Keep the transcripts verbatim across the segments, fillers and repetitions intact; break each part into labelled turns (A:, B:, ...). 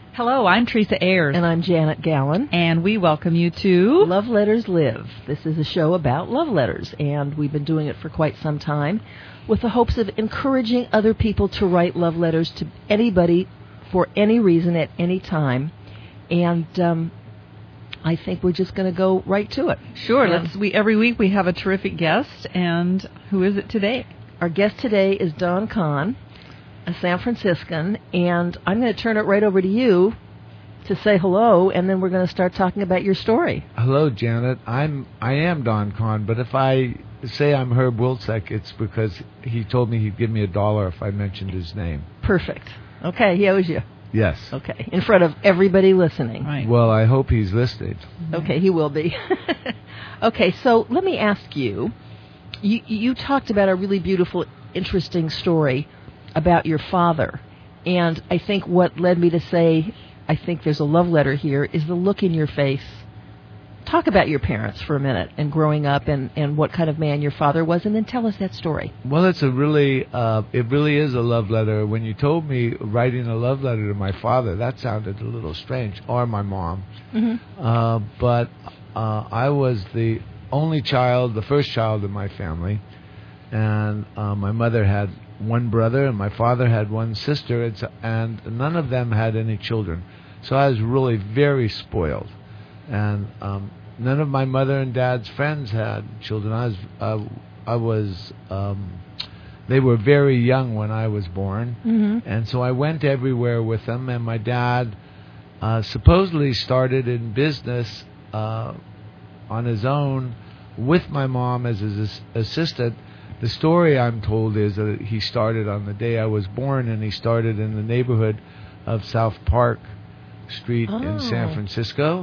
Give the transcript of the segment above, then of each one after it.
A: Hello, I'm Teresa Ayers.
B: And I'm Janet Gallen.
A: And we welcome you to
B: Love Letters Live. This is a show about love letters, and we've been doing it for quite some time with the hopes of encouraging other people to write love letters to anybody for any reason at any time. And um, I think we're just going to go right to it.
A: Sure.
B: And
A: Let's. We every week we have a terrific guest, and who is it today?
B: Our guest today is Don Kahn, a San Franciscan, and I'm going to turn it right over to you to say hello, and then we're going to start talking about your story.
C: Hello, Janet. I'm I am Don Kahn, but if I say I'm Herb Wilczek, it's because he told me he'd give me a dollar if I mentioned his name.
B: Perfect. Okay, he owes you.
C: Yes.
B: Okay, in front of everybody listening.
A: Right.
C: Well, I hope he's listening.
B: Okay, he will be. Okay, so let me ask you, you, you talked about a really beautiful, interesting story about your father, and I think what led me to say, I think there's a love letter here, is the look in your face. Talk about your parents for a minute and growing up and, and what kind of man your father was, and then tell us that story.
C: Well, it's a really, uh, it really is a love letter. When you told me writing a love letter to my father, that sounded a little strange, or my mom.
B: Mm-hmm.
C: Uh, but uh, I was the only child, the first child in my family, and uh, my mother had one brother, and my father had one sister, it's, and none of them had any children. So I was really very spoiled. And um, none of my mother and dad's friends had children. I was, uh, I was, um, they were very young when I was born,
B: Mm-hmm.
C: and so I went everywhere with them. And my dad uh, supposedly started in business uh, on his own with my mom as his assistant. The story I'm told is that he started on the day I was born, and he started in the neighborhood of South Park Street
B: Oh.
C: in San Francisco.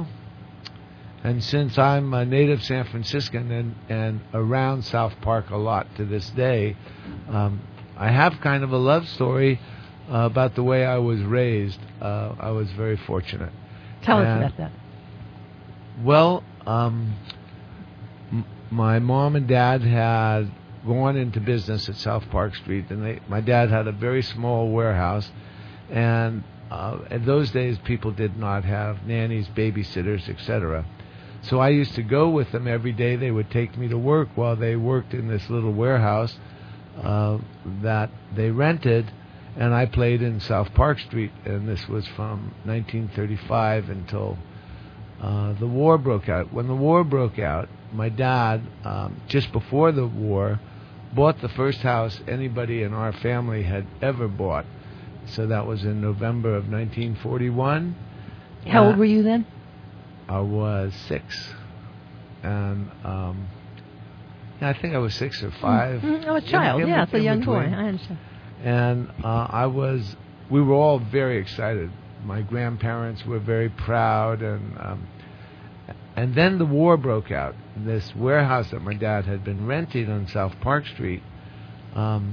C: And since I'm a native San Franciscan and, and around South Park a lot to this day, um, I have kind of a love story uh, about the way I was raised. Uh, I was very fortunate.
B: Tell
C: And-
B: us about that.
C: Well, um, m- my mom and dad had gone into business at South Park Street, and they, my dad had a very small warehouse, and uh, in those days people did not have nannies, babysitters, et cetera. So I used to go with them every day. They would take me to work while they worked in this little warehouse uh, that they rented, and I played in South Park Street, and this was from nineteen thirty-five until uh, the war broke out. When the war broke out, my dad, um, just before the war, bought the first house anybody in our family had ever bought. So that was in November of nineteen forty-one.
B: How
C: Uh,
B: old were you then?
C: I was six, and um, yeah, I think I was six or five.
B: Mm-hmm. Oh, a
C: In-
B: child.
C: in-
B: yeah, it's a
C: in
B: young boy.
C: between.
B: I understand.
C: And uh, I was, we were all very excited. My grandparents were very proud, and um, and then the war broke out. This warehouse that my dad had been renting on South Park Street um,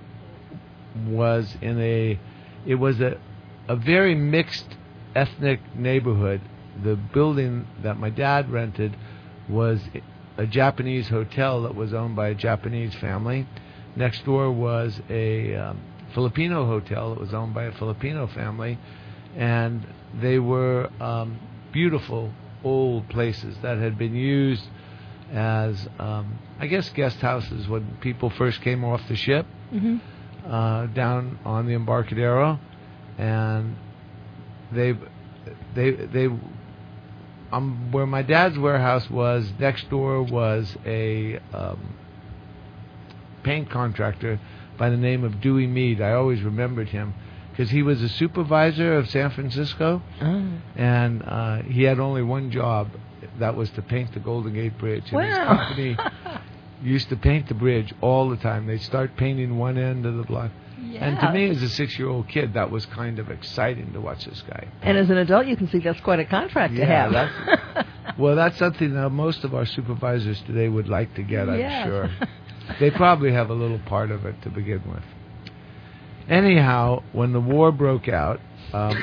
C: was in a, it was a, a very mixed ethnic neighborhood. The building that my dad rented was a Japanese hotel that was owned by a Japanese family. Next door was a um, Filipino hotel that was owned by a Filipino family, and they were um, beautiful old places that had been used as, um, I guess, guest houses when people first came off the ship
B: Mm-hmm.
C: uh, down on the Embarcadero, and they they they um where my dad's warehouse was, next door was a um, paint contractor by the name of Dewey Mead. I always remembered him because he was a supervisor of San Francisco,
B: Oh.
C: and uh, he had only one job. That was to paint the Golden Gate Bridge. And his
B: Wow.
C: company used to paint the bridge all the time. They'd start painting one end of the block. And to
B: Yeah.
C: me, as a six-year-old kid, that was kind of exciting to watch this guy.
B: And as an adult, you can see that's quite a contract to
C: Yeah,
B: have.
C: that's, well, that's something that most of our supervisors today would like to get, I'm
B: Yes.
C: sure. They probably have a little part of it to begin with. Anyhow, when the war broke out, um,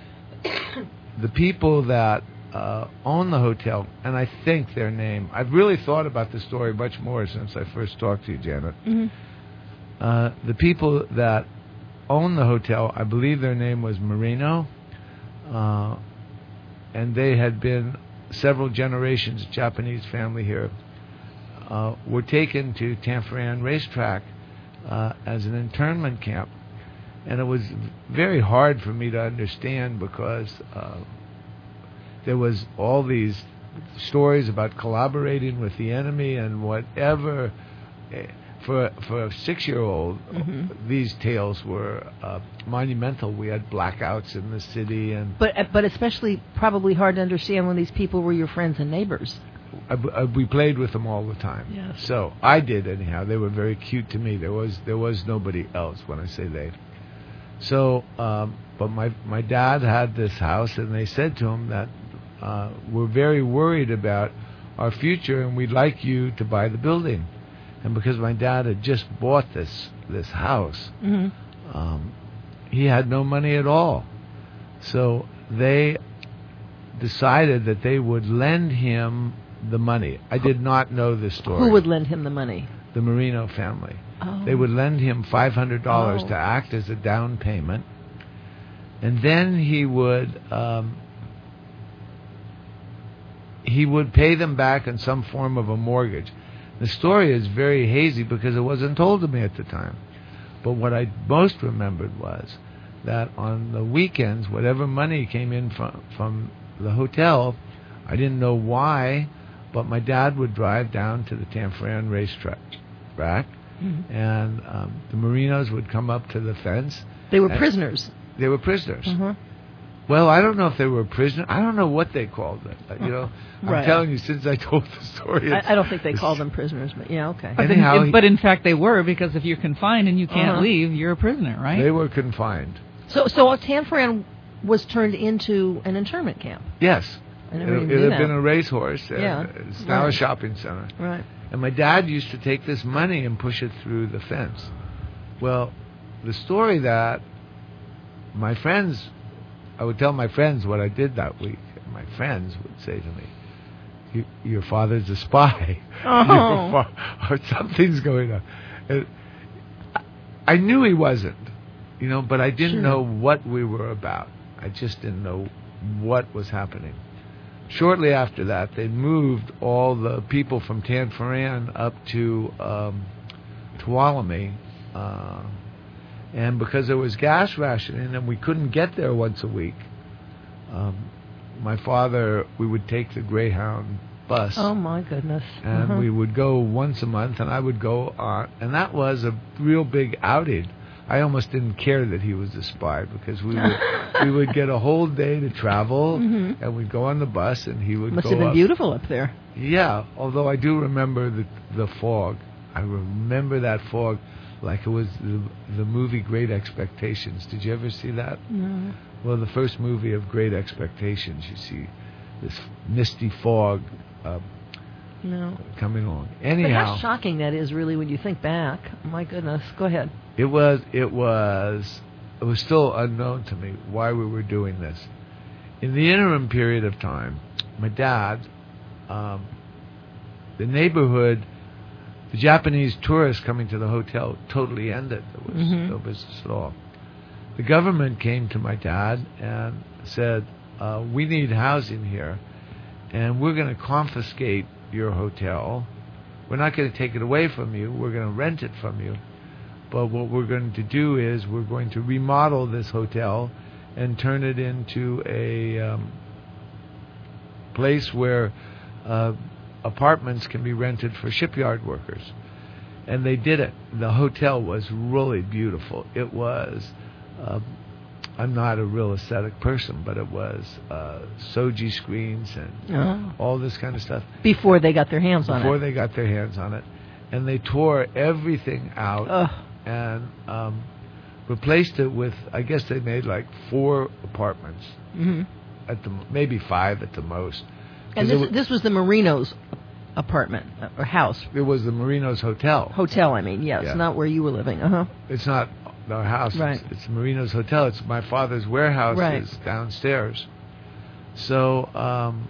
C: the people that uh, own the hotel, and I think their name, I've really thought about this story much more since I first talked to you, Janet.
B: Mm-hmm.
C: Uh, the people that own the hotel, I believe their name was Marino. uh, and they had been several generations, Japanese family here, uh, were taken to Tanforan Racetrack uh, as an internment camp. And it was very hard for me to understand because uh, there was all these stories about collaborating with the enemy and whatever. For for a six-year-old, mm-hmm. these tales were uh, monumental. We had blackouts in the city, and
B: but but especially probably hard to understand when these people were your friends and neighbors.
C: I, I, we played with them all the time.
B: Yes.
C: So I did anyhow. They were very cute to me. There was there was nobody else when I say they. So, um, but my my dad had this house, and they said to him that uh, we're very worried about our future, and we'd like you to buy the building. And because my dad had just bought this this house, mm-hmm. um, he had no money at all. So they decided that they would lend him the money. I did not know this story.
B: Who would lend him the money?
C: The Marino family.
B: Oh.
C: They would lend him five hundred dollars
B: oh.
C: to act as a down payment. And then he would um, he would pay them back in some form of a mortgage. The story is very hazy because it wasn't told to me at the time. But what I most remembered was that on the weekends, whatever money came in from, from the hotel, I didn't know why, but my dad would drive down to the Tanforan Racetrack, mm-hmm. and um, the Marinos would come up to the fence.
B: They were prisoners.
C: They were prisoners.
B: Mm-hmm.
C: Well, I don't know if they were prisoners. I don't know what they called it. You know,
B: right.
C: I'm telling you, since I told the story.
B: I, I don't think they called them prisoners, but yeah, okay.
A: But,
C: Anyhow,
A: in, but in fact, they were, because if you're confined and you can't
B: uh-huh.
A: leave, you're a prisoner, right?
C: They were confined.
B: So, so Tanforan was turned into an internment camp.
C: Yes,
B: I never
C: it,
B: even
C: it
B: knew
C: had
B: that.
C: been a racehorse.
B: Yeah,
C: It's now
B: right.
C: a shopping center.
B: Right.
C: And my dad used to take this money and push it through the fence. Well, the story that my friends, I would tell my friends what I did that week. And my friends would say to me, you, your father's a spy.
B: Oh.
C: fa- or something's going on. And I knew he wasn't, you know, but I didn't
B: sure.
C: know what we were about. I just didn't know what was happening. Shortly after that, they moved all the people from Tanforan up to um, Tuolumne, uh, and because there was gas rationing and we couldn't get there once a week, um, my father, we would take the Greyhound bus.
B: Oh, my goodness.
C: And
B: uh-huh.
C: we would go once a month, and I would go on, and that was a real big outing. I almost didn't care that he was a spy because we would we would get a whole day to travel,
B: mm-hmm.
C: and we'd go on the bus, and he would
B: Must
C: go
B: have been
C: up.
B: beautiful up there.
C: Yeah, although I do remember the the fog. I remember that fog like it was the, the movie Great Expectations. Did you ever see that?
B: No.
C: Well, the first movie of Great Expectations, you see this misty fog uh,
B: no.
C: coming along.
B: But
C: Anyhow,
B: how shocking that is, really, when you think back. My goodness. Go ahead.
C: It was, it was, it was still unknown to me why we were doing this. In the interim period of time, my dad, um, the neighborhood, the Japanese tourists coming to the hotel totally ended. There was
B: mm-hmm.
C: no business at all. The government came to my dad and said, uh, we need housing here, and we're going to confiscate your hotel. We're not going to take it away from you. We're going to rent it from you. But what we're going to do is we're going to remodel this hotel and turn it into a um, place where uh, apartments can be rented for shipyard workers. And they did it. The hotel was really beautiful. It was, uh, I'm not a real aesthetic person, but it was uh, Soji screens and
B: oh.
C: all this kind of stuff.
B: Before they got their hands on it.
C: Before they got their hands on it. And they tore everything out.
B: Ugh.
C: And um, replaced it with, I guess they made like four apartments,
B: mm-hmm.
C: at the maybe five at the most.
B: And this,
C: was,
B: this was the Marinos' apartment or house.
C: It was the Marinos Hotel.
B: Hotel, I mean, yes,
C: yeah.
B: not where you were living. Uh huh.
C: It's not our house.
B: Right.
C: It's, it's Marinos Hotel. It's my father's warehouse
B: right.
C: is downstairs. So um,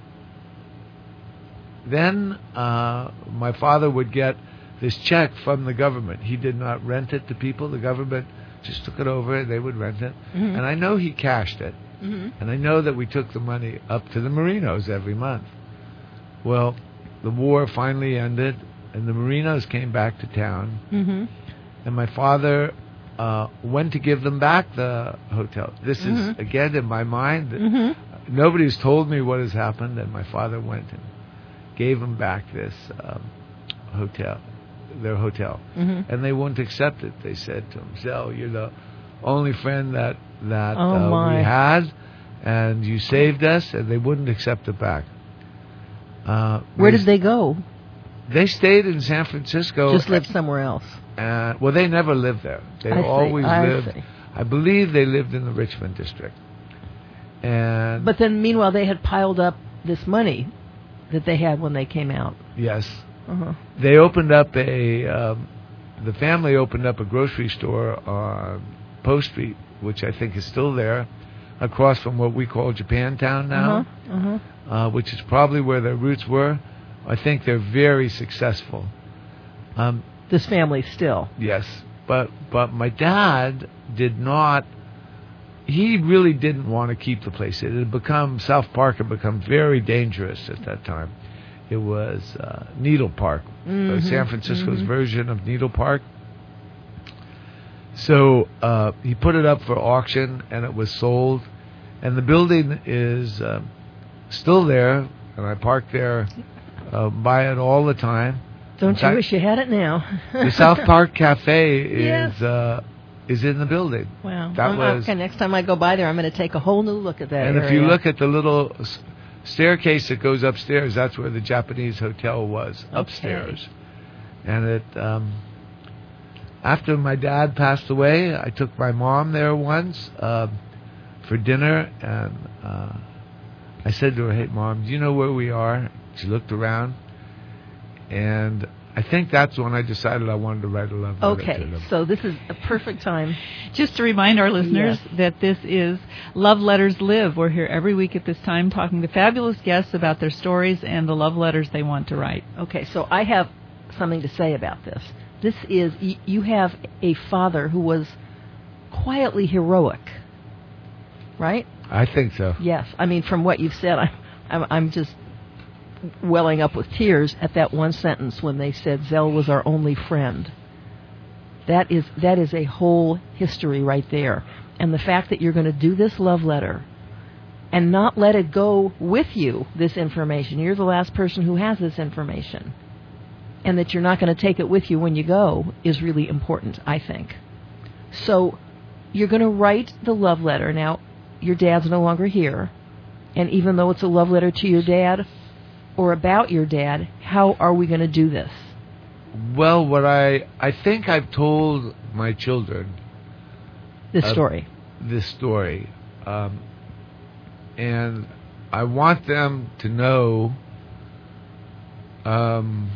C: then uh, my father would get this check from the government. He did not rent it to people. The government just took it over and they would rent it.
B: Mm-hmm.
C: And I know he cashed it.
B: Mm-hmm.
C: And I know that we took the money up to the Marinos every month. Well, the war finally ended, and the Marinos came back to town.
B: Mm-hmm.
C: And my father uh, went to give them back the hotel. This
B: Mm-hmm.
C: is, again, in my mind.
B: Mm-hmm.
C: Nobody's told me what has happened, and my father went and gave them back this um, hotel, their hotel.
B: Mm-hmm.
C: And they wouldn't accept it. They said to him, Zell, you're the only friend that, that
B: Oh,
C: uh,
B: my.
C: we had, and you saved us, and they wouldn't accept it back. Uh,
B: Where did they go?
C: They stayed in San Francisco.
B: Just lived somewhere else.
C: Uh, well, they never lived there. They
B: I see,
C: always
B: I
C: lived.
B: see.
C: I believe they lived in the Richmond district. And
B: But then, meanwhile, they had piled up this money that they had when they came out.
C: yes,
B: Uh-huh.
C: they opened up a. Um, the family opened up a grocery store on Post Street, which I think is still there, across from what we call Japantown now,
B: Uh-huh. Uh-huh.
C: uh, which is probably where their roots were. I think they're very successful. Um,
B: This family still.
C: Yes, but but my dad did not. He really didn't want to keep the place. It had become South Park had become very dangerous at that time. It was uh, Needle Park,
B: Mm-hmm.
C: uh, San Francisco's
B: Mm-hmm.
C: version of Needle Park. So uh, he put it up for auction, and it was sold. And the building is uh, still there, and I park there, uh, by it all the time.
B: Don't
C: In
B: you
C: fact,
B: wish you had it now?
C: the South Park Cafe is
B: Yes.
C: uh, is in the building.
B: Wow.
C: That
B: I'm-
C: was-
B: okay, next time I go by there, I'm going to take a whole new look at that
C: And
B: area.
C: if you look at the little s- staircase that goes upstairs, that's where the Japanese hotel was,
B: Okay.
C: upstairs. And it, um, after my dad passed away, I took my mom there once um, for dinner, and uh, I said to her, "Hey, Mom, do you know where we are?" She looked around, and I think that's when I decided I wanted to write a love letter to
B: Okay,
C: them.
B: so this is a perfect time.
A: Just to remind our listeners
B: Yes.
A: that this is Love Letters Live. We're here every week at this time talking to fabulous guests about their stories and the love letters they want to write.
B: Okay, so I have something to say about this. This is, y- you have a father who was quietly heroic, right?
C: I think so.
B: Yes. I mean, from what you've said, I'm, I'm, I'm just welling up with tears at that one sentence when they said Zell was our only friend. That is that is a whole history right there. And the fact that you're going to do this love letter and not let it go with you, this information. You're the last person who has this information. And that you're not going to take it with you when you go is really important, I think. So you're going to write the love letter. Now, your dad's no longer here. And even though it's a love letter to your dad or about your dad, how are we going to do this?
C: Well, what I I think I've told my children
B: This
C: Uh,
B: story.
C: this story, um, and I want them to know. Um,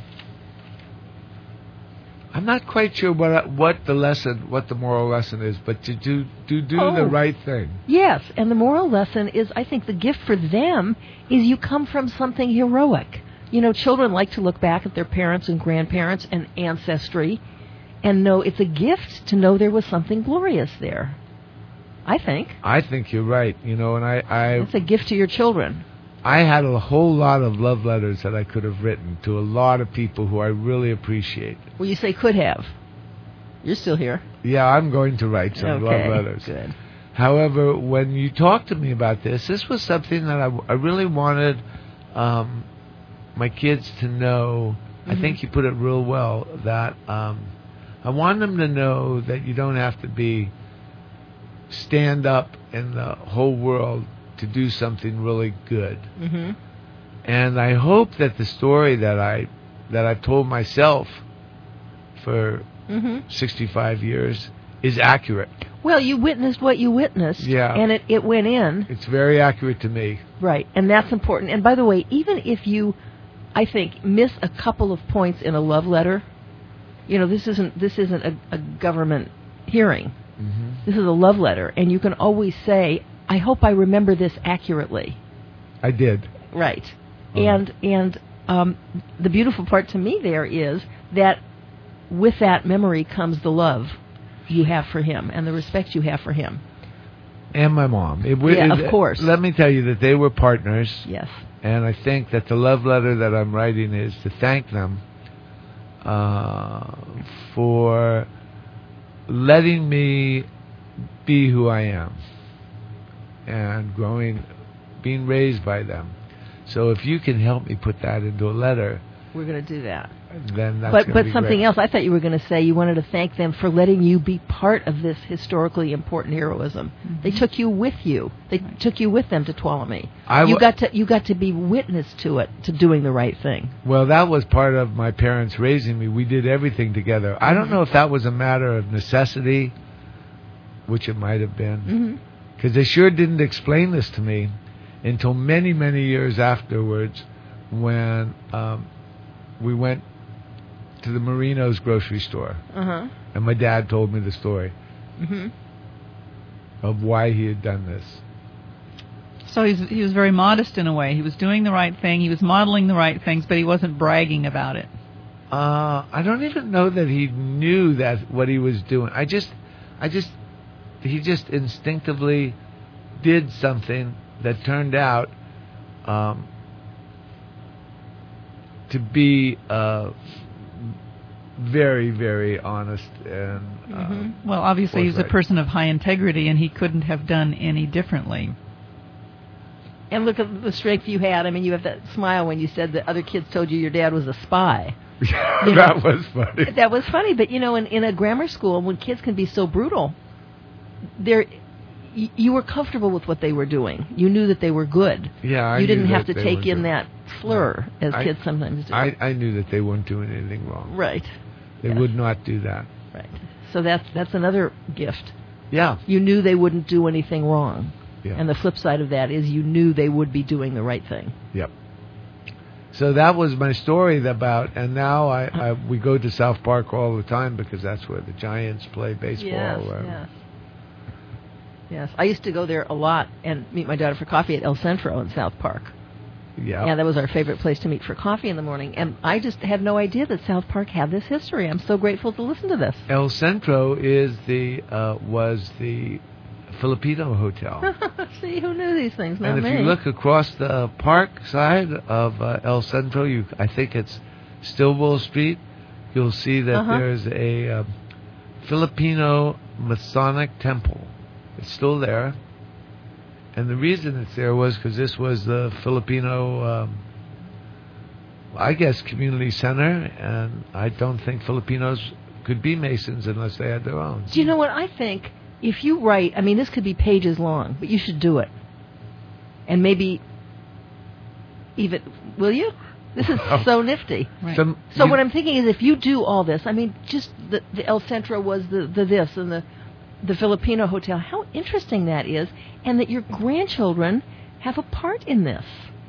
C: I'm not quite sure what I- what the lesson, what the moral lesson is, but to do to do
B: Oh.
C: the right thing.
B: Yes, and the moral lesson is, I think the gift for them is you come from something heroic. You know, children like to look back at their parents and grandparents and ancestry and know it's a gift to know there was something glorious there. I think.
C: I think you're right. You know, and I I,
B: It's a gift to your children.
C: I had a whole lot of love letters that I could have written to a lot of people who I really appreciate.
B: Well, you say could have. You're still here.
C: Yeah, I'm going to write some
B: Okay,
C: love letters.
B: good.
C: However, when you talked to me about this, this was something that I, I really wanted um, my kids to know.
B: Mm-hmm.
C: I think you put it real well, that um, I want them to know that you don't have to be stand up in the whole world to do something really good.
B: Mm-hmm.
C: And I hope that the story that I that I've told myself for
B: Mm-hmm.
C: sixty-five years is accurate.
B: Well, you witnessed what you witnessed,
C: Yeah.
B: and it, it went in.
C: It's very accurate to me.
B: Right, and that's important. And by the way, even if you, I think, miss a couple of points in a love letter, you know, this isn't this isn't a, a government hearing.
C: Mm-hmm.
B: This is a love letter, and you can always say, "I hope I remember this accurately."
C: I did.
B: Right,
C: Okay.
B: and and um, the beautiful part to me there is that with that memory comes the love you have for him and the respect you have for him.
C: And my mom. It, w-
B: Yeah,
C: it-
B: of course.
C: Let me tell you that they were partners.
B: Yes.
C: And I think that the love letter that I'm writing is to thank them uh, for letting me be who I am and growing, being raised by them. So if you can help me put that into a letter,
B: We're going to do that.
C: then that's
B: But
C: gonna
B: but
C: be
B: something
C: great.
B: else. I thought you were going to say you wanted to thank them for letting you be part of this historically important heroism.
A: Mhm.
B: They took you with you. They
A: Right.
B: took you with them to Tuolumne.
C: I
B: you
C: w-
B: got to you got to be witness to it, to doing the right thing.
C: Well, that was part of my parents raising me. We did everything together. I don't know if that was a matter of necessity, which it might have been,
B: Mm-hmm.
C: because they sure didn't explain this to me until many, many years afterwards when um, we went to the Marino's grocery store.
B: Uh huh.
C: And my dad told me the story
B: Mm-hmm.
C: of why he had done this.
A: So he's, he was very modest in a way. He was doing the right thing. He was modeling the right things, but he wasn't bragging about it.
C: Uh, I don't even know that he knew that what he was doing. I just, I just, he just instinctively did something that turned out um, to be uh, very, very honest and. Uh,
A: Mm-hmm. Well, obviously he was a
C: forthright.
A: person of high integrity, and he couldn't have done any differently.
B: And look at the strength you had. I mean, you have that smile when you said that other kids told you your dad was a spy.
C: Yeah, that was funny.
B: That was funny, but you know, in, in a grammar school, when kids can be so brutal, there, y- you were comfortable with what they were doing. You knew that they were good.
C: Yeah, I
B: you
C: knew
B: didn't have
C: that
B: to
C: they
B: take
C: were
B: in
C: good.
B: that slur as
C: I-
B: kids sometimes do.
C: I, I knew that they weren't doing anything wrong.
B: right,
C: They
B: Yes.
C: would not do that.
B: right. So that's that's another gift.
C: Yeah.
B: You knew they wouldn't do anything wrong,
C: Yeah.
B: and the flip side of that is you knew they would be doing the right thing.
C: Yep. So that was my story about, and now I, I we go to South Park all the time because that's where the Giants play baseball.
B: Yes,
C: or-
B: yes. Yes, I used to go there a lot and meet my daughter for coffee at El Centro in South Park.
C: Yeah.
B: Yeah, that was our favorite place to meet for coffee in the morning. And I just had no idea that South Park had this history. I'm so grateful to listen to this.
C: El Centro is the uh, was the Filipino hotel.
B: See, who knew these things? Not
C: And if
B: me.
C: you look across the park side of uh, El Centro, you I think it's Stillwell Street, you'll see that
B: Uh-huh.
C: there's a um, Filipino Masonic temple. It's still there. And the reason it's there was because this was the Filipino, um, I guess, community center, and I don't think Filipinos could be Masons unless they had their own.
B: Do you know what I think? If you write, I mean, this could be pages long, but you should do it. And maybe even, will you? This is so nifty.
A: Right.
C: Some-
B: So
C: you-
B: what I'm thinking is if you do all this, I mean, just the, the El Centro was the, the this and the the Filipino hotel, how interesting that is, and that your grandchildren have a part in this.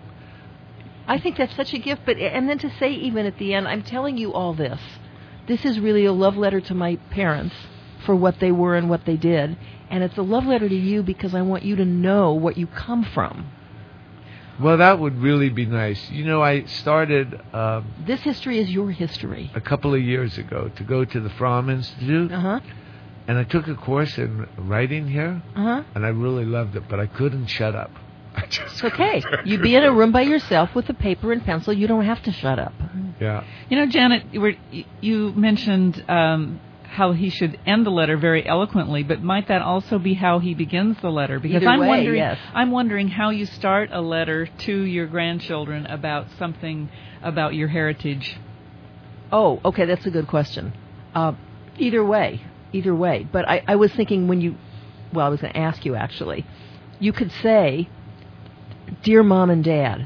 B: I think that's such a gift, but and then to say even at the end, I'm telling you all this. This is really a love letter to my parents for what they were and what they did, and it's a love letter to you because I want you to know what you come from.
C: Well, that would really be nice. You know, I started um,
B: This history is your history.
C: a couple of years ago to go to the Fromm Institute,
B: Uh huh.
C: and I took a course in writing here,
B: Uh huh.
C: and I really loved it, but I couldn't shut up. I just
B: It's okay.
C: couldn't.
B: You be in a room by yourself with a paper and pencil. You don't have to shut up.
C: Yeah.
A: You know, Janet, you, were, you mentioned um, how he should end the letter very eloquently, but might that also be how he begins the letter? Because
B: Either
A: I'm
B: way,
A: wondering,
B: yes.
A: I'm wondering how you start a letter to your grandchildren about something about your heritage.
B: Oh, okay. That's a good question. Uh, either way, either way. But I, I was thinking when you, well, I was going to ask you actually. You could say, "Dear Mom and Dad,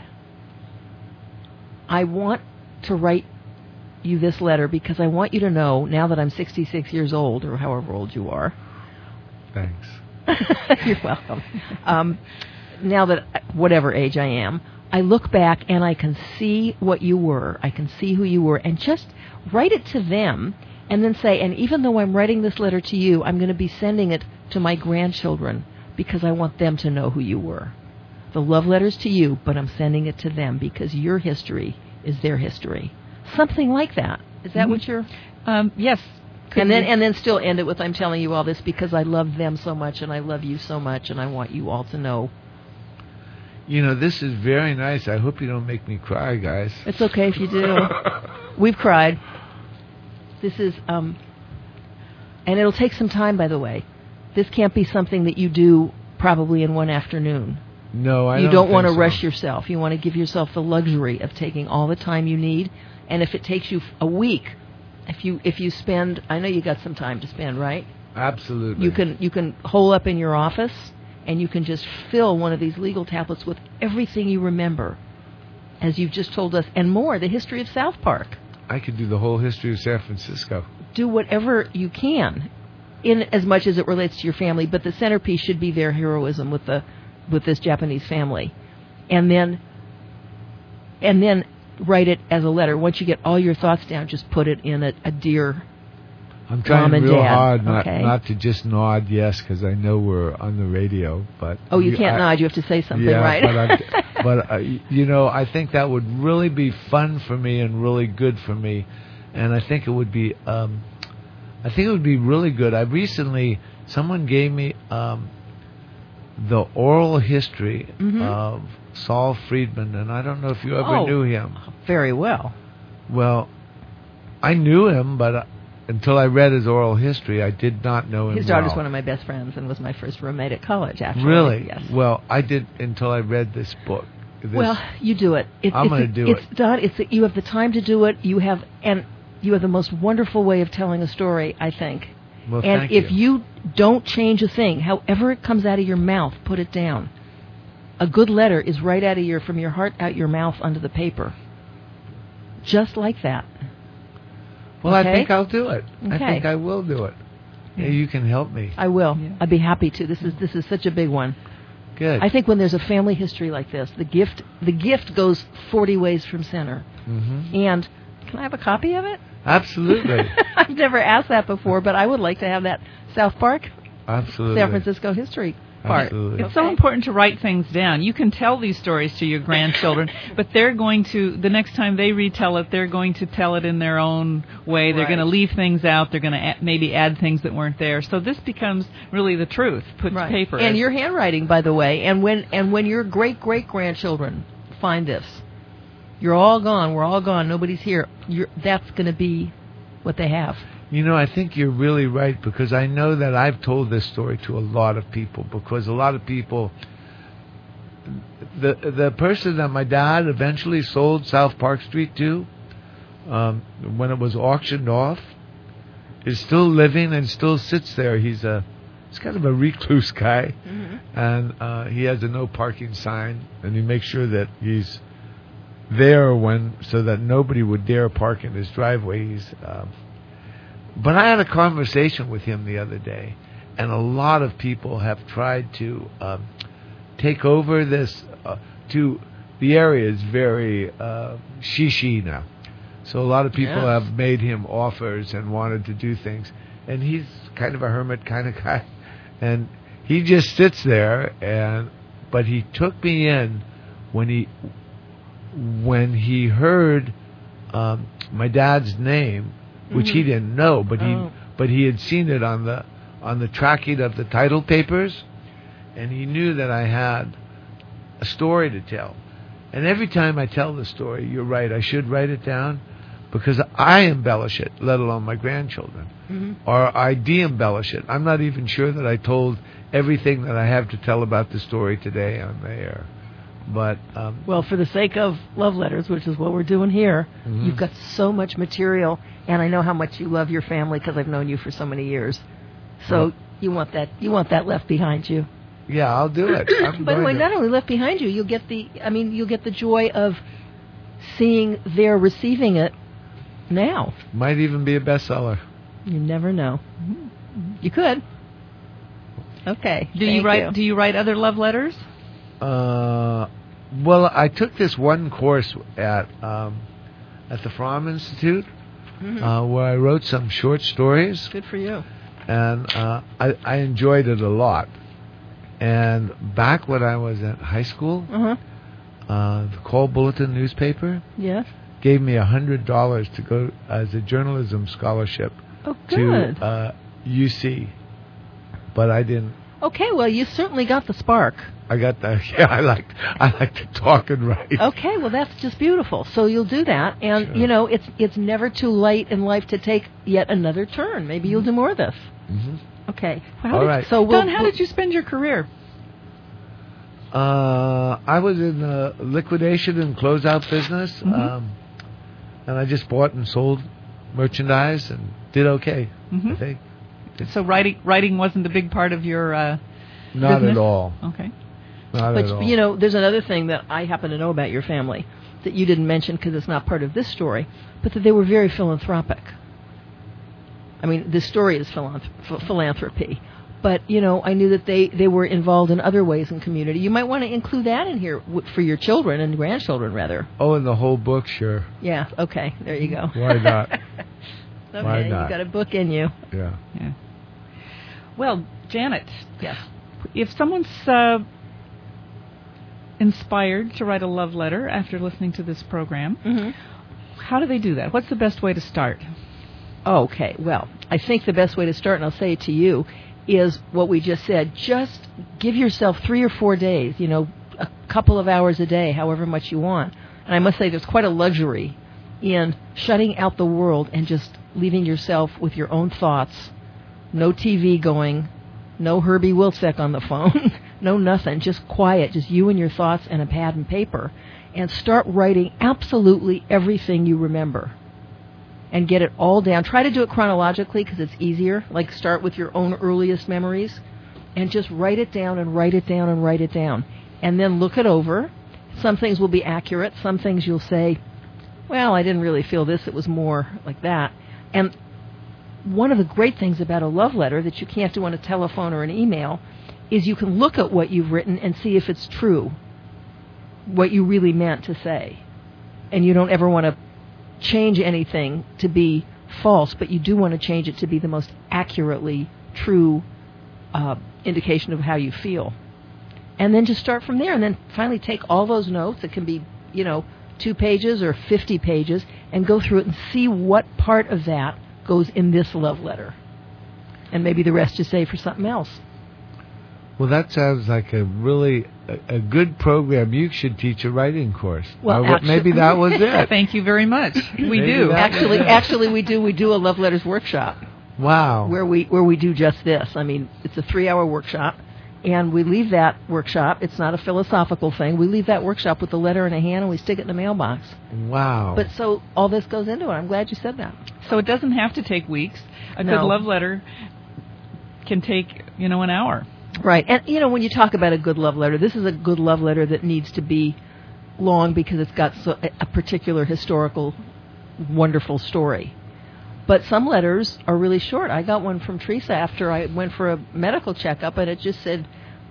B: I want to write you this letter because I want you to know now that I'm sixty-six years old, or however old you are."
C: Thanks.
B: You're welcome. Um, now that whatever age I am, I look back and I can see what you were. I can see who you were, and just write it to them, and then say, and even though I'm writing this letter to you, I'm going to be sending it to my grandchildren because I want them to know who you were. The love letter's to you, but I'm sending it to them because your history is their history. Something like that. Is that
A: Mhm.
B: what you're...
A: Um, yes,
B: And then and then still end it with, I'm telling you all this because I love them so much and I love you so much and I want you all to know.
C: You know, this is very nice. I hope you don't make me cry, guys.
B: It's okay if you do. We've cried. This is, um, and it'll take some time, by the way. This can't be something that you do probably in one afternoon.
C: No, I
B: you
C: don't
B: don't want to
C: so.
B: rush yourself. You want to give yourself the luxury of taking all the time you need. And if it takes you a week, if you if you spend, I know you got some time to spend, right?
C: Absolutely.
B: You can you can hole up in your office and you can just fill one of these legal tablets with everything you remember, as you've just told us, and more. The history of South Park.
C: I could do the whole history of San Francisco.
B: Do whatever you can, in as much as it relates to your family. But the centerpiece should be their heroism with the with this Japanese family, and then and then write it as a letter. Once you get all your thoughts down, just put it in a, a dear
C: I'm trying
B: mom and
C: real
B: dad.
C: hard not
B: Okay.
C: not to just nod yes because I know we're on the radio, but
B: Oh, you can't
C: I,
B: nod. You have to say something,
C: yeah,
B: right?
C: but, I'm, but uh, you know, I think that would really be fun for me and really good for me, and I think it would be, um, I think it would be really good. I recently someone gave me um, the oral history
B: Mhm.
C: of Saul Friedman, and I don't know if you ever
B: Oh.
C: knew him.
B: Very well.
C: Well, I knew him, but uh, until I read his oral history, I did not know him
B: His daughter's
C: well.
B: one of my best friends and was my first roommate at college, actually.
C: Really?
B: Yes.
C: Well, I did until I read this book. This,
B: Well, you do it. it
C: I'm
B: it's
C: gonna
B: a-
C: do
B: it's
C: it.
B: done. It's a, you have the time to do it. You have and you have the most wonderful way of telling a story, I think.
C: well,
B: and
C: thank
B: if
C: you.
B: you don't change a thing, however it comes out of your mouth, put it down. A good letter is right out of your from your heart out your mouth onto the paper. Just like that.
C: Well,
B: okay?
C: I think I'll do it. I
B: Okay.
C: think I will do it. Yeah, you can help me.
B: I will.
A: Yeah.
B: I'd be happy to. This is this is such a big one.
C: Good.
B: I think when there's a family history like this, the gift the gift goes forty ways from center.
C: hmm
B: And can I have a copy of it?
C: Absolutely.
B: I've never asked that before, but I would like to have that South Park,
C: Absolutely.
B: San Francisco history part.
C: Absolutely.
A: It's so important to write things down. You can tell these stories to your grandchildren, but they're going to, the next time they retell it, they're going to tell it in their own way. They're
B: Right.
A: going to leave things out. They're going to add, maybe add things that weren't there. So this becomes really the truth put
B: Right.
A: to paper.
B: And your handwriting, by the way, and when and when your great great grandchildren find this, you're all gone. We're all gone. Nobody's here. You're, that's going to be what they have.
C: You know, I think you're really right because I know that I've told this story to a lot of people because a lot of people, the the person that my dad eventually sold South Park Street to, um, when it was auctioned off, is still living and still sits there. He's a he's kind of a recluse guy,
B: Mm-hmm.
C: and uh, he has a no parking sign, and he makes sure that he's there when so that nobody would dare park in his driveway. He's um, But I had a conversation with him the other day, and a lot of people have tried to um, take over this. Uh, to the area is very uh, shishi now, so a lot of people
B: Yes.
C: have made him offers and wanted to do things, and he's kind of a hermit kind of guy, and he just sits there. And but he took me in when he when he heard um, my dad's name, which he
B: Mhm.
C: didn't know, but he
B: Oh.
C: but he had seen it on the on the tracking of the title papers, and he knew that I had a story to tell. And every time I tell the story, you're right, I should write it down because I embellish it, let alone my grandchildren,
B: Mm-hmm.
C: or I de-embellish it. I'm not even sure that I told everything that I have to tell about the story today on the air. But um,
B: Well, for the sake of love letters, which is what we're doing here,
C: Mhm.
B: you've got so much material, and I know how much you love your family because I've known you for so many years. So
C: Well-
B: you want that you want that left behind you.
C: yeah, I'll do it. I'm
B: By the
C: going
B: way,
C: to.
B: not only left behind you, you'll get the I mean, you'll get the joy of seeing their receiving it now.
C: Might even be a bestseller.
B: You never know. You could. Okay.
A: do you
B: thank
A: write? Do you write other love letters?
C: Uh, well, I took this one course at um, at the Fromm Institute
B: Mhm.
C: uh, where I wrote some short stories,
B: Good for you.
C: and uh, I, I enjoyed it a lot. And back when I was at high school,
B: Uh-huh.
C: uh, the Call Bulletin newspaper
B: Yes.
C: gave me a hundred dollars to go as a journalism scholarship
B: Oh,
C: to
B: good.
C: uh, U C, but I didn't.
B: Okay, well, you certainly got the spark.
C: I got the yeah. I like I like to talk and write.
B: Okay, well, that's just beautiful. So you'll do that, and
C: Sure.
B: you know, it's it's never too late in life to take yet another turn. Maybe you'll do more of this.
C: Mm-hmm.
B: Okay.
A: How
C: All
A: did,
C: right.
B: So we'll,
A: Don, how
B: we'll-
A: did you spend your career?
C: Uh, I was in the liquidation and closeout business,
A: Mhm.
C: um, and I just bought and sold merchandise and did okay.
A: Mhm.
C: I think
A: So writing writing wasn't a big part of your uh,
C: not
A: business?
C: at all.
A: Okay.
C: Not
B: But
C: at all.
B: you know, there's another thing that I happen to know about your family that you didn't mention because it's not part of this story, but that they were very philanthropic. I mean, this story is philanthrop- ph- philanthropy, but you know, I knew that they, they were involved in other ways in community. You might want to include that in here w- for your children and grandchildren, rather.
C: Oh, in the whole book, sure.
B: Yeah. Okay. There you go.
C: Why not?
B: Okay.
C: Why
B: You
C: not?
B: got a book in you.
C: Yeah.
A: Yeah. Well, Janet,
B: Yes.
A: if someone's uh, inspired to write a love letter after listening to this program,
B: Mm-hmm.
A: how do they do that? What's the best way to start?
B: Okay, well, I think the best way to start, and I'll say it to you, is what we just said. Just give yourself three or four days, you know, a couple of hours a day, however much you want. And I must say there's quite a luxury in shutting out the world and just leaving yourself with your own thoughts. No T V going, no Herbie Wilczek on the phone, no nothing, just quiet, just you and your thoughts and a pad and paper. And start writing absolutely everything you remember. And get it all down. Try to do it chronologically because it's easier. Like start with your own earliest memories and just write it down and write it down and write it down. And then look it over. Some things will be accurate. Some things you'll say, well, I didn't really feel this. It was more like that. And one of the great things about a love letter that you can't do on a telephone or an email is you can look at what you've written and see if it's true, what you really meant to say. And you don't ever want to change anything to be false, but you do want to change it to be the most accurately true uh, indication of how you feel. And then just start from there, and then finally take all those notes. It can be, you know, two pages or fifty pages, and go through it and see what part of that goes in this love letter. And maybe the rest you save for something else.
C: Well, that sounds like a really a, a good program. You should teach a writing course.
B: Well,
C: Or what-
B: actu-
C: maybe that was it.
A: Thank you very much. We
C: Maybe
A: do.
C: that-
B: Actually, actually, we do. We do a love letters workshop.
C: Wow.
B: where we where we do just this. I mean, it's a three-hour workshop, and we leave that workshop. It's not a philosophical thing. We leave that workshop with a letter in a hand, and we stick it in the mailbox.
C: Wow.
B: But so all this goes into it. I'm glad you said that.
A: So it doesn't have to take weeks. A
B: No.
A: good love letter can take, you know, an hour.
B: Right. And, you know, when you talk about a good love letter, this is a good love letter that needs to be long because it's got so, a particular historical, wonderful story. But some letters are really short. I got one from Teresa after I went for a medical checkup, and it just said,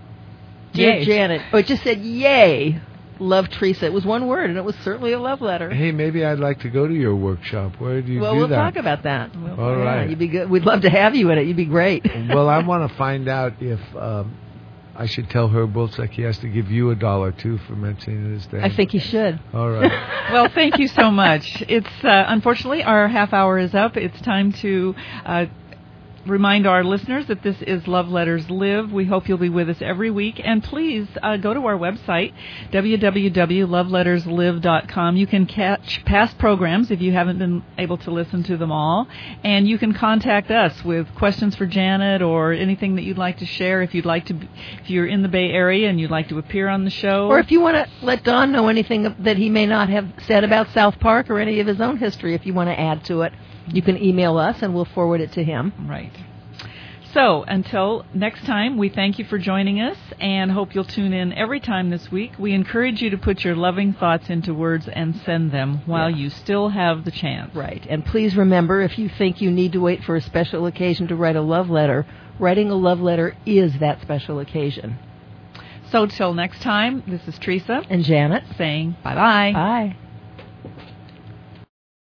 B: Dear
A: Yay.
B: Janet. Oh, it just said, yay, love Teresa. It was one word, and it was certainly a love letter.
C: Hey, maybe I'd like to go to your workshop. Where do you
B: well,
C: do
B: we'll
C: that?
B: talk about that. We'll,
C: All
B: yeah,
C: right.
B: You'd be good. We'd love to have you in it. You'd be great.
C: Well, I want to find out if um, I should tell Herb Wilczek he has to give you a dollar, too, for mentioning his name.
B: I think you should.
C: All right.
A: Well, thank you so much. It's uh, unfortunately our half hour is up. It's time to uh, remind our listeners that this is Love Letters Live. We hope you'll be with us every week. And please uh, go to our website, w w w dot love letters live dot com. You can catch past programs if you haven't been able to listen to them all. And you can contact us with questions for Janet or anything that you'd like to share. If you'd like to, if you're in the Bay Area and you'd like to appear on the show.
B: Or if you want to let Don know anything that he may not have said about South Park or any of his own history, if you want to add to it, you can email us and we'll forward it to him.
A: Right. So, until next time, we thank you for joining us and hope you'll tune in every time this week. We encourage you to put your loving thoughts into words and send them while
B: Yeah.
A: you still have the chance.
B: Right. And please remember, if you think you need to wait for a special occasion to write a love letter, writing a love letter is that special occasion.
A: So, till next time, this is Teresa
B: And Janet,
A: saying bye-bye.
B: bye.